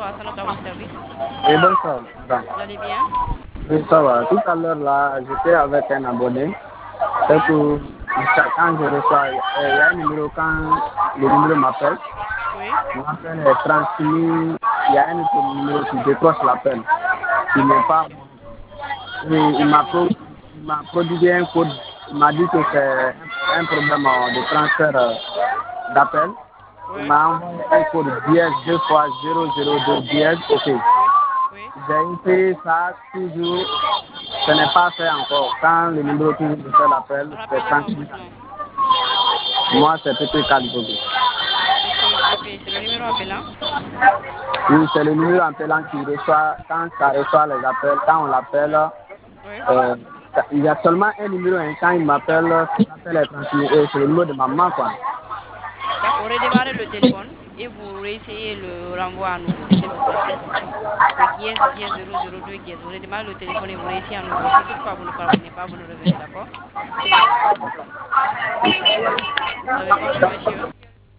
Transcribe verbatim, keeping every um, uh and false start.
bonsoir, c'est notre à votre service. Et bonsoir, madame. Vous allez bien? Oui, ça va. Tout à l'heure, là, j'étais avec un abonné. Et Oui, que quand je reçois, euh, il y a un numéro, quand le numéro m'appelle, oui, mon appel est transmis, il y a un autre numéro qui décroche l'appel. Il n'est pas. Oui, il m'a oui, pro- il m'a prodigué un code. Il m'a dit que c'est un problème euh, de transfert euh, d'appel. Il oui, m'a envoyé un code dièse deux fois zéro zéro deux dièse. Ok. oui, oui. J'ai fait ça toujours. Ce n'est pas fait encore. Quand le numéro toujours me fait l'appel, c'est Rappelez-moi tranquille. votre nom. Moi, c'est P P Kalbogo. P P, P P, c'est le numéro appelant. Oui, c'est le numéro appelant qui reçoit, quand ça reçoit les appels, quand on l'appelle, Oui. euh, il y a seulement un numéro, hein, quand il m'appelle, l'appel est transmis, et c'est le numéro de maman, quoi. D'accord, redémarrez le téléphone et vous réessayez le renvoi à nouveau, s'il vous plaît. C'est dièse, dièse zéro zéro deux dièse. Vous redémarrez le téléphone et vous réessayez à nouveau. Si toutefois vous ne parvenez pas, vous nous revenez, d'accord? Vous avez compris, monsieur?